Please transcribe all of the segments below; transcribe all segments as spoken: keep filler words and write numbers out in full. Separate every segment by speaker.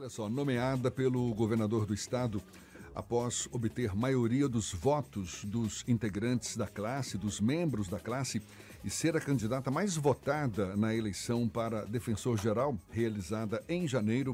Speaker 1: Olha só, nomeada pelo governador do estado após obter maioria dos votos dos integrantes da classe, dos membros da classe, e ser a candidata mais votada na eleição para defensor-geral, realizada em janeiro,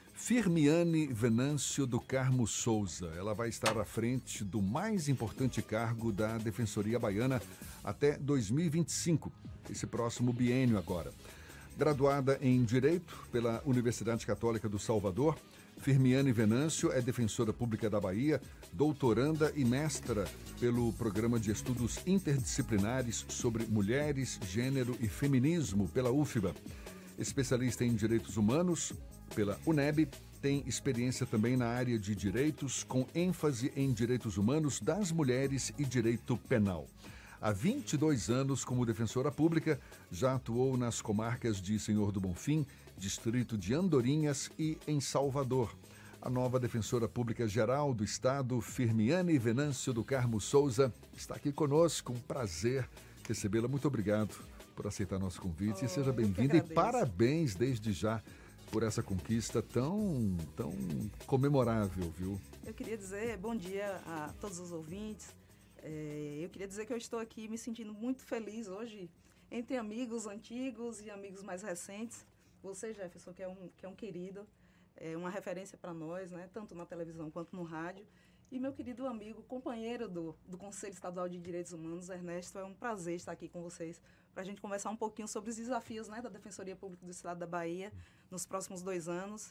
Speaker 1: Firmiane Venâncio do Carmo Souza. Ela vai estar à frente do mais importante cargo da Defensoria Baiana até dois mil e vinte e cinco, esse próximo biênio agora. Graduada em Direito pela Universidade Católica do Salvador, Firmiane Venâncio é defensora pública da Bahia, doutoranda e mestra pelo Programa de Estudos Interdisciplinares sobre Mulheres, Gênero e Feminismo pela U F B A. Especialista em Direitos Humanos pela U N E B, tem experiência também na área de direitos, com ênfase em direitos humanos das mulheres e direito penal. Há vinte e dois anos, como defensora pública, já atuou nas comarcas de Senhor do Bonfim, distrito de Andorinhas e em Salvador. A nova defensora pública geral do estado, Firmiane Venâncio do Carmo Souza, está aqui conosco. Um prazer recebê-la. Muito obrigado por aceitar nosso convite. Oh, e seja bem-vinda e parabéns desde já por essa conquista tão, tão comemorável, viu?
Speaker 2: Eu queria dizer bom dia a todos os ouvintes. É, eu queria dizer que eu estou aqui me sentindo muito feliz hoje, entre amigos antigos e amigos mais recentes. Você, Jefferson, que é um, que é um querido, é uma referência para nós, né, tanto na televisão quanto no rádio. E meu querido amigo, companheiro do, do Conselho Estadual de Direitos Humanos, Ernesto, é um prazer estar aqui com vocês para a gente conversar um pouquinho sobre os desafios, né, da Defensoria Pública do Estado da Bahia nos próximos dois anos.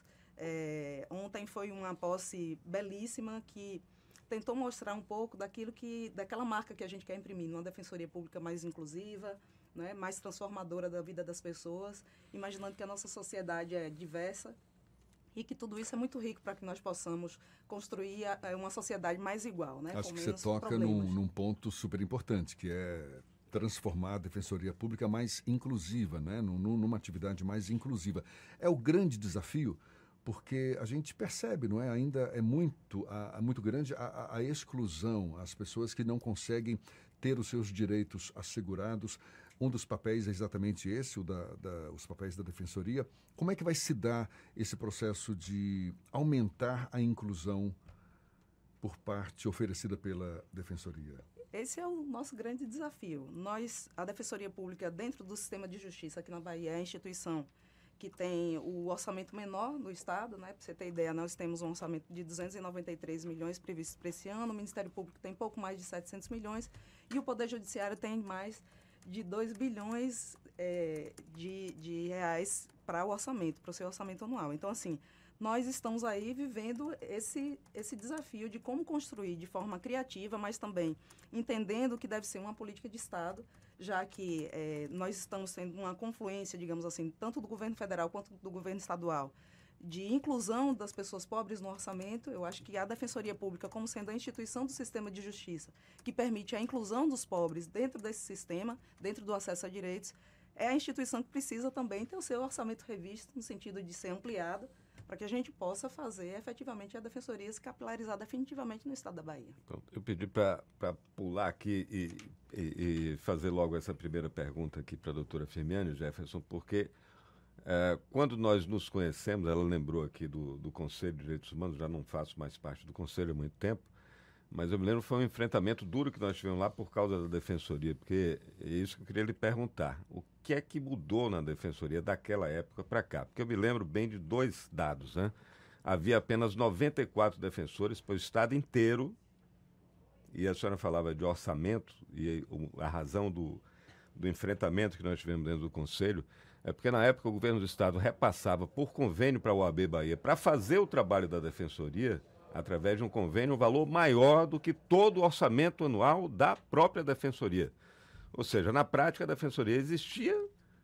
Speaker 2: É, ontem foi uma posse belíssima que tentou mostrar um pouco daquilo que, daquela marca que a gente quer imprimir, numa defensoria pública mais inclusiva, né, mais transformadora da vida das pessoas, imaginando que a nossa sociedade é diversa e que tudo isso é muito rico para que nós possamos construir a, uma sociedade mais igual, né?
Speaker 1: Acho que você toca num, num ponto super importante, que é transformar a defensoria pública mais inclusiva, né, num, numa atividade mais inclusiva. É o grande desafio, porque a gente percebe, não é? Ainda é muito, a, a muito grande a, a exclusão, as pessoas que não conseguem ter os seus direitos assegurados. Um dos papéis é exatamente esse, o da, da, os papéis da Defensoria. Como é que vai se dar esse processo de aumentar a inclusão por parte oferecida pela Defensoria?
Speaker 2: Esse é o nosso grande desafio. Nós, a Defensoria Pública, dentro do sistema de justiça aqui na Bahia, é a instituição que tem o orçamento menor no Estado, né? Para você ter ideia, nós temos um orçamento de duzentos e noventa e três milhões previsto para esse ano, o Ministério Público tem pouco mais de setecentos milhões e o Poder Judiciário tem mais de dois bilhões é, de, de reais para o orçamento, para o seu orçamento anual. Então, assim, nós estamos aí vivendo esse, esse desafio de como construir de forma criativa, mas também entendendo que deve ser uma política de Estado, já que é, nós estamos tendo uma confluência, digamos assim, tanto do governo federal quanto do governo estadual, de inclusão das pessoas pobres no orçamento. Eu acho que a Defensoria Pública, como sendo a instituição do sistema de justiça, que permite a inclusão dos pobres dentro desse sistema, dentro do acesso a direitos, é a instituição que precisa também ter o seu orçamento revisto, no sentido de ser ampliado, para que a gente possa fazer efetivamente a Defensoria se capilarizar definitivamente no Estado da Bahia.
Speaker 3: Então, eu pedi para pular aqui e, e, e fazer logo essa primeira pergunta aqui para a doutora Firmiane, Jefferson, porque é, quando nós nos conhecemos, ela lembrou aqui do, do Conselho de Direitos Humanos, já não faço mais parte do Conselho há muito tempo, mas eu me lembro que foi um enfrentamento duro que nós tivemos lá por causa da Defensoria, porque é isso que eu queria lhe perguntar. O que é que mudou na Defensoria daquela época para cá? Porque eu me lembro bem de dois dados, né? Havia apenas noventa e quatro defensores para o Estado inteiro, e a senhora falava de orçamento, e a razão do, do enfrentamento que nós tivemos dentro do Conselho é porque, na época, o governo do Estado repassava por convênio para a O A B Bahia para fazer o trabalho da Defensoria, através de um convênio, um valor maior do que todo o orçamento anual da própria Defensoria. Ou seja, na prática, a Defensoria existia,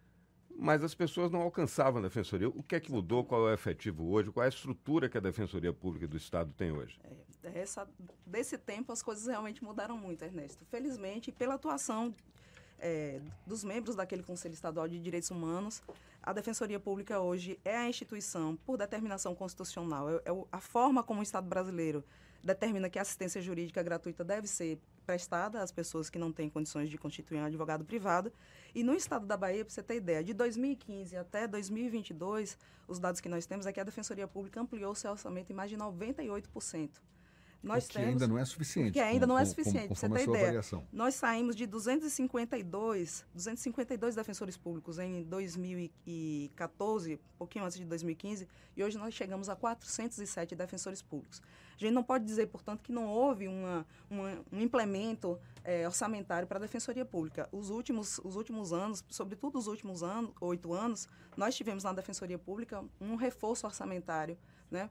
Speaker 3: mas as pessoas não alcançavam a Defensoria. O que é que mudou? Qual é o efetivo hoje? Qual é a estrutura que a Defensoria Pública do Estado tem hoje?
Speaker 2: É, essa, desse tempo, as coisas realmente mudaram muito, Ernesto. Felizmente, pela atuação é, dos membros daquele Conselho Estadual de Direitos Humanos, A Defensoria Pública hoje é a instituição, por determinação constitucional, é, é a forma como o Estado brasileiro determina que a assistência jurídica gratuita deve ser prestada às pessoas que não têm condições de constituir um advogado privado. E no Estado da Bahia, para você ter ideia, de dois mil e quinze até dois mil e vinte e dois, os dados que nós temos é que a Defensoria Pública ampliou seu orçamento em mais de noventa e oito por cento.
Speaker 1: Nós que temos, ainda não é suficiente.
Speaker 2: Que ainda
Speaker 1: com,
Speaker 2: não é
Speaker 1: com,
Speaker 2: suficiente, para você ter ideia. Avaliação. Nós saímos de duzentos e cinquenta e dois, duzentos e cinquenta e dois defensores públicos em dois mil e quatorze, um pouquinho antes de dois mil e quinze, e hoje nós chegamos a quatrocentos e sete defensores públicos. A gente não pode dizer, portanto, que não houve uma, uma, um implemento é, orçamentário para a Defensoria Pública. Os últimos, os últimos anos, sobretudo os últimos anos, oito anos, nós tivemos na Defensoria Pública um reforço orçamentário, né,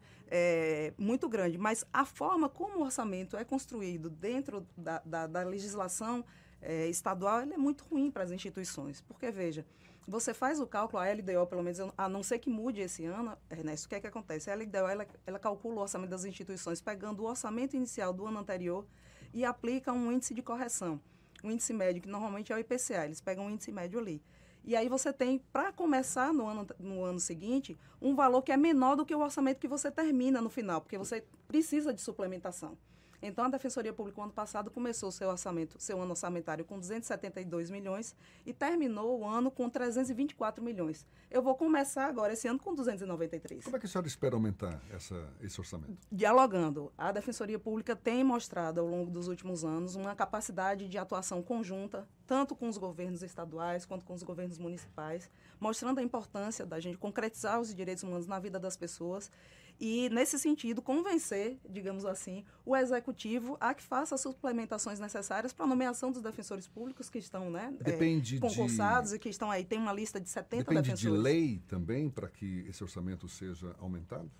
Speaker 2: é, muito grande, mas a forma como o orçamento é construído dentro da, da, da legislação é, estadual, ele é muito ruim para as instituições, porque, veja, você faz o cálculo, a L D O, pelo menos, a não ser que mude esse ano, Ernesto, o que é que acontece? A L D O, ela, ela calcula o orçamento das instituições pegando o orçamento inicial do ano anterior e aplica um índice de correção, um índice médio, que normalmente é o I P C A, eles pegam um índice médio ali. E aí você tem, para começar no ano, no ano seguinte, um valor que é menor do que o orçamento que você termina no final, porque você precisa de suplementação. Então, a Defensoria Pública, no ano passado, começou seu orçamento, seu ano orçamentário com duzentos e setenta e dois milhões e terminou o ano com trezentos e vinte e quatro milhões. Eu vou começar agora esse ano com duzentos e noventa e três.
Speaker 1: Como é que a senhora espera aumentar essa, esse orçamento?
Speaker 2: Dialogando. A Defensoria Pública tem mostrado, ao longo dos últimos anos, uma capacidade de atuação conjunta, tanto com os governos estaduais quanto com os governos municipais, mostrando a importância da gente concretizar os direitos humanos na vida das pessoas e, nesse sentido, convencer, digamos assim, o Executivo a que faça as suplementações necessárias para a nomeação dos defensores públicos que estão, né,
Speaker 1: Depende
Speaker 2: é, concursados
Speaker 1: de...
Speaker 2: e que estão aí. Tem uma lista de setenta
Speaker 1: Depende
Speaker 2: defensores.
Speaker 1: Depende de lei também para que esse orçamento seja aumentado?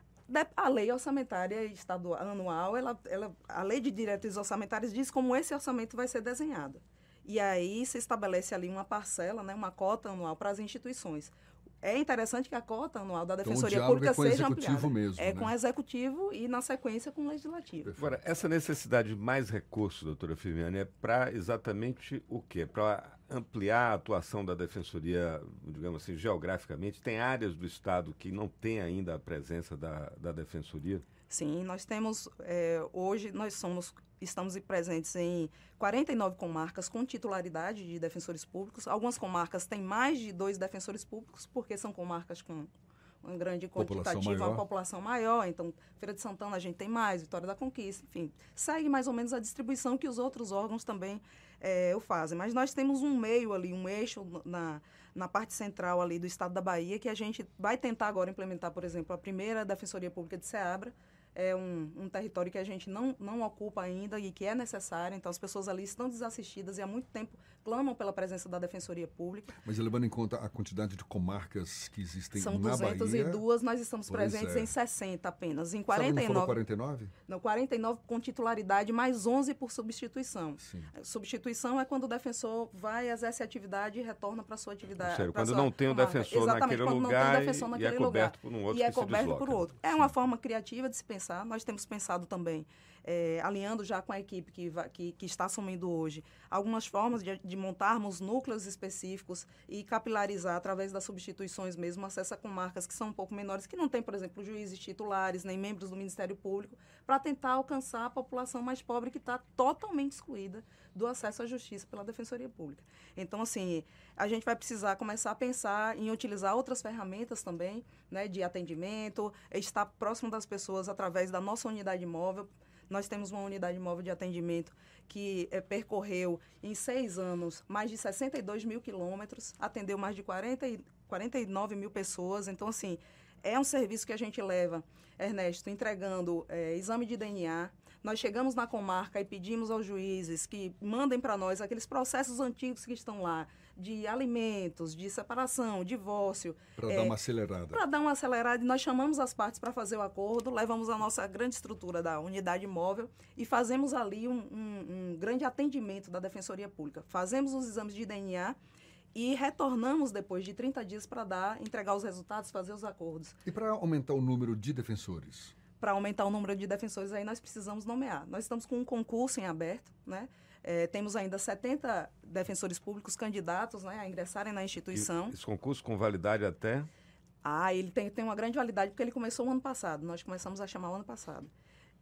Speaker 2: A lei orçamentária estadual, anual, ela, ela, a lei de diretrizes orçamentárias diz como esse orçamento vai ser desenhado. E aí se estabelece ali uma parcela, né, uma cota anual para as instituições. É interessante que a cota anual da Defensoria
Speaker 1: então,
Speaker 2: Pública
Speaker 1: é com
Speaker 2: seja
Speaker 1: executivo
Speaker 2: ampliada.
Speaker 1: Mesmo,
Speaker 2: é
Speaker 1: né?
Speaker 2: com o executivo e, na sequência, com o legislativo.
Speaker 3: Agora, essa necessidade de mais recursos, doutora Firmiani, é para exatamente o quê? Para ampliar a atuação da Defensoria, digamos assim, geograficamente? Tem áreas do Estado que não têm ainda a presença da, da Defensoria?
Speaker 2: Sim, nós temos, é, hoje nós somos, estamos presentes em quarenta e nove comarcas com titularidade de defensores públicos. Algumas comarcas têm mais de dois defensores públicos, porque são comarcas com uma grande quantitativa, uma população maior. Então, Feira de Santana a gente tem mais, Vitória da Conquista, enfim. Segue mais ou menos a distribuição que os outros órgãos também é, o fazem. Mas nós temos um meio ali, um eixo na, na parte central ali do estado da Bahia, que a gente vai tentar agora implementar, por exemplo, a primeira Defensoria Pública de Ceabra. É um, um território que a gente não, não ocupa ainda e que é necessário. Então, as pessoas ali estão desassistidas e há muito tempo clamam pela presença da Defensoria Pública.
Speaker 1: Mas levando em conta a quantidade de comarcas que existem
Speaker 2: São
Speaker 1: na Bahia...
Speaker 2: São duzentas e duas, nós estamos presentes é. em sessenta apenas. Em quarenta e nove...
Speaker 1: Não foram quarenta e nove?
Speaker 2: Não, quarenta e nove com titularidade, mais onze por substituição.
Speaker 1: Sim.
Speaker 2: Substituição é quando o defensor vai, exerce a atividade e retorna para a sua atividade.
Speaker 3: Sério, quando
Speaker 2: sua
Speaker 3: não tem o defensor naquele lugar e é coberto por um outro
Speaker 2: e é
Speaker 3: que se
Speaker 2: coberto
Speaker 3: desloca.
Speaker 2: por outro. É Sim. uma forma criativa de se pensar. Nós temos pensado também, é, alinhando já com a equipe que, vai, que, que está assumindo hoje, algumas formas de, de montarmos núcleos específicos e capilarizar através das substituições mesmo, acesso a comarcas que são um pouco menores, que não tem, por exemplo, juízes titulares, nem membros do Ministério Público, para tentar alcançar a população mais pobre que está totalmente excluída do acesso à justiça pela Defensoria Pública. Então, assim, a gente vai precisar começar a pensar em utilizar outras ferramentas também, né, de atendimento, estar próximo das pessoas através da nossa unidade móvel. Nós temos uma unidade móvel de atendimento que é, percorreu em seis anos mais de sessenta e dois mil quilômetros, atendeu mais de quarenta e, quarenta e nove mil pessoas. Então, assim, é um serviço que a gente leva, Ernesto, entregando é, exame de D N A. Nós chegamos na comarca e pedimos aos juízes que mandem para nós aqueles processos antigos que estão lá, de alimentos, de separação, divórcio.
Speaker 1: Para
Speaker 2: é,
Speaker 1: dar uma acelerada.
Speaker 2: Para dar uma acelerada. E nós chamamos as partes para fazer o acordo, levamos a nossa grande estrutura da unidade móvel e fazemos ali um, um, um grande atendimento da Defensoria Pública. Fazemos os exames de D N A e retornamos depois de trinta dias para dar, entregar os resultados, fazer os acordos.
Speaker 1: E para aumentar o número de defensores?
Speaker 2: Para aumentar o número de defensores, aí nós precisamos nomear. Nós estamos com um concurso em aberto, né? É, temos ainda setenta defensores públicos candidatos, né, a ingressarem na instituição.
Speaker 3: E esse concurso com validade até?
Speaker 2: Ah, ele tem, tem uma grande validade porque ele começou o ano passado. Nós começamos a chamar o ano passado.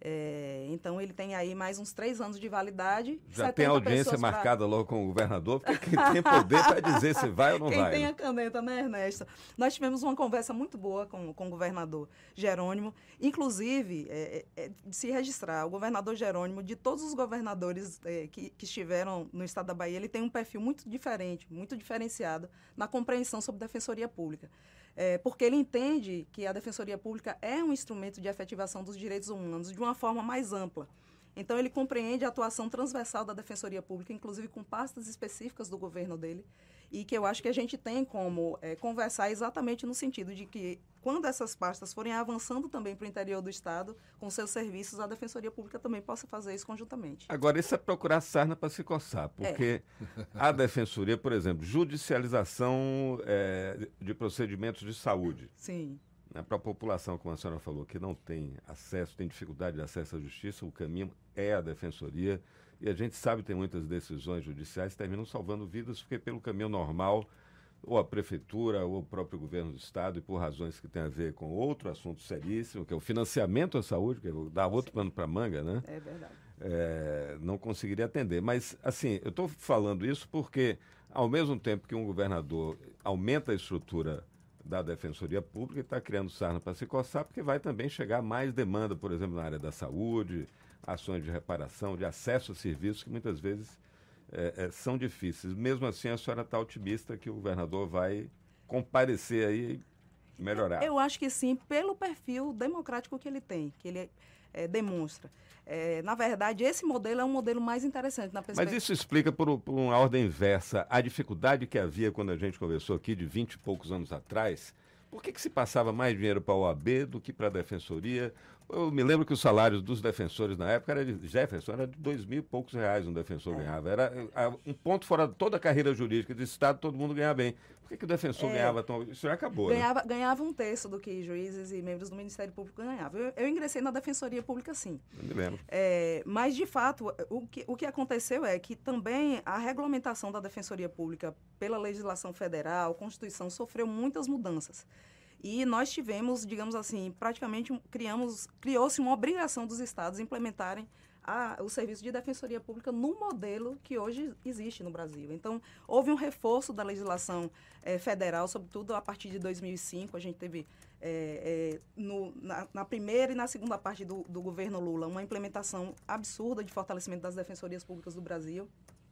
Speaker 2: É, então, ele tem aí mais uns três anos de validade.
Speaker 3: Já tem audiência marcada pra... logo com o governador, porque quem tem poder para dizer se vai ou não
Speaker 2: quem
Speaker 3: vai.
Speaker 2: Quem tem
Speaker 3: né?
Speaker 2: a caneta, né, Ernesto? Nós tivemos uma conversa muito boa com, com o governador Jerônimo. Inclusive, é, é, de se registrar, o governador Jerônimo, de todos os governadores é, que, que estiveram no estado da Bahia, ele tem um perfil muito diferente, muito diferenciado na compreensão sobre defensoria pública. É, porque ele entende que a Defensoria Pública é um instrumento de efetivação dos direitos humanos de uma forma mais ampla. Então, ele compreende a atuação transversal da Defensoria Pública, inclusive com pastas específicas do governo dele, e que eu acho que a gente tem como é, conversar exatamente no sentido de que, quando essas pastas forem avançando também para o interior do Estado, com seus serviços, a Defensoria Pública também possa fazer isso conjuntamente.
Speaker 3: Agora, isso é procurar sarna para se coçar, porque é. a Defensoria, por exemplo, judicialização é, de procedimentos de saúde.
Speaker 2: Sim.
Speaker 3: Né, para a população, como a senhora falou, que não tem acesso, tem dificuldade de acesso à justiça, o caminho é a Defensoria. E a gente sabe que tem muitas decisões judiciais que terminam salvando vidas, porque pelo caminho normal, ou a prefeitura, ou o próprio governo do Estado, e por razões que têm a ver com outro assunto seríssimo, que é o financiamento à saúde, que é dar outro pano para a manga, né?
Speaker 2: É verdade.
Speaker 3: É, não conseguiria atender. Mas, assim, eu estou falando isso porque, ao mesmo tempo que um governador aumenta a estrutura da Defensoria Pública, está criando sarna para se coçar, porque vai também chegar mais demanda, por exemplo, na área da saúde, ações de reparação, de acesso a serviços que muitas vezes é, é, são difíceis. Mesmo assim, a senhora está otimista que o governador vai comparecer aí e melhorar?
Speaker 2: Eu acho que sim, pelo perfil democrático que ele tem, que ele é, demonstra. É, na verdade, esse modelo é um modelo mais interessante na perspectiva.
Speaker 3: Mas isso explica, por, por uma ordem inversa, a dificuldade que havia quando a gente conversou aqui de vinte e poucos anos atrás. Por que que se passava mais dinheiro para a O A B do que para a Defensoria? Eu me lembro que os salários dos defensores na época era de Jefferson, era de dois mil e poucos reais um defensor é. ganhava. Era um ponto fora de toda a carreira jurídica do Estado, todo mundo ganhava bem. Por que que o defensor é. ganhava tão... Isso já acabou,
Speaker 2: ganhava,
Speaker 3: né?
Speaker 2: Ganhava um terço do que juízes e membros do Ministério Público ganhavam. Eu, eu ingressei na Defensoria Pública, sim.
Speaker 3: Eu me lembro.
Speaker 2: É, mas, de fato, o que, o que aconteceu é que também a regulamentação da Defensoria Pública pela legislação federal, Constituição, sofreu muitas mudanças. E nós tivemos, digamos assim, praticamente um, criamos, criou-se uma obrigação dos estados implementarem a, o serviço de defensoria pública no modelo que hoje existe no Brasil. Então, houve um reforço da legislação eh, federal, sobretudo a partir de dois mil e cinco. A gente teve, eh, eh, no, na, na primeira e na segunda parte do, do governo Lula, uma implementação absurda de fortalecimento das defensorias públicas do Brasil,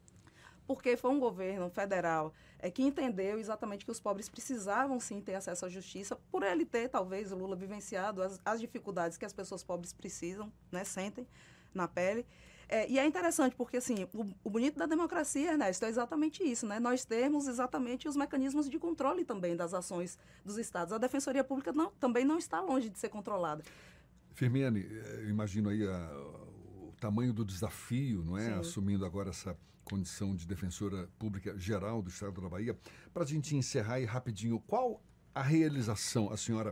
Speaker 2: porque foi um governo federal é, que entendeu exatamente que os pobres precisavam, sim, ter acesso à justiça, por ele ter, talvez, o Lula vivenciado as, as dificuldades que as pessoas pobres precisam, né, sentem na pele. É, e é interessante, porque, assim, o, o bonito da democracia, Ernesto, é exatamente isso, né? Nós temos exatamente os mecanismos de controle também das ações dos estados. A Defensoria Pública não, também não está longe de ser controlada.
Speaker 1: Firmiane, eu imagino aí a, o tamanho do desafio, não é? Sim. Assumindo agora essa condição de defensora pública geral do Estado da Bahia. Para a gente encerrar aí rapidinho, qual a realização a senhora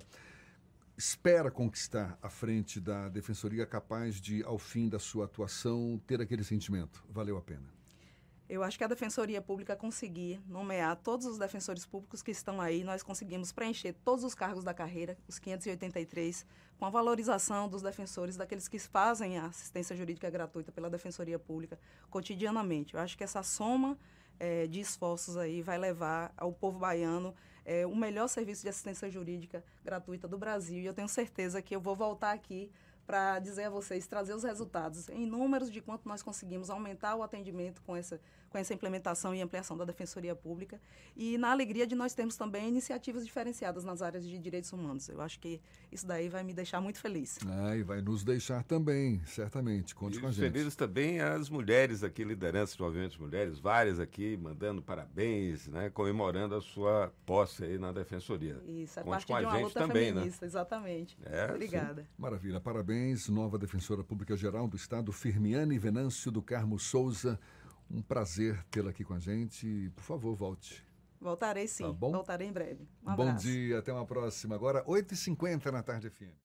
Speaker 1: espera conquistar à frente da Defensoria, capaz de, ao fim da sua atuação, ter aquele sentimento? Valeu a pena.
Speaker 2: Eu acho que a Defensoria Pública conseguir nomear todos os defensores públicos que estão aí, nós conseguimos preencher todos os cargos da carreira, os quinhentos e oitenta e três, com a valorização dos defensores, daqueles que fazem a assistência jurídica gratuita pela Defensoria Pública cotidianamente. Eu acho que essa soma é, de esforços aí vai levar ao povo baiano é, o melhor serviço de assistência jurídica gratuita do Brasil. E eu tenho certeza que eu vou voltar aqui para dizer a vocês, trazer os resultados em números de quanto nós conseguimos aumentar o atendimento com essa, com essa implementação e ampliação da Defensoria Pública, e na alegria de nós termos também iniciativas diferenciadas nas áreas de direitos humanos. Eu acho que isso daí vai me deixar muito feliz.
Speaker 1: Ah, e vai nos deixar também, certamente. Conte
Speaker 3: e
Speaker 1: com a gente.
Speaker 3: Felizes também as mulheres aqui, lideranças do movimento de mulheres, várias aqui, mandando parabéns, né, comemorando a sua posse aí na Defensoria.
Speaker 2: Isso, é
Speaker 3: Conte
Speaker 2: parte de uma luta
Speaker 3: também,
Speaker 2: feminista,
Speaker 3: né?
Speaker 2: Exatamente.
Speaker 3: É,
Speaker 2: Obrigada.
Speaker 1: Sim. Maravilha, parabéns. Nova Defensora Pública Geral do Estado, Firmiane Venâncio do Carmo Souza. Um prazer tê-la aqui com a gente. Por favor, volte.
Speaker 2: Voltarei sim,
Speaker 1: tá bom?
Speaker 2: Voltarei em breve. Um
Speaker 1: Bom
Speaker 2: abraço.
Speaker 1: dia, até uma próxima. Agora, oito e cinquenta na tarde F M.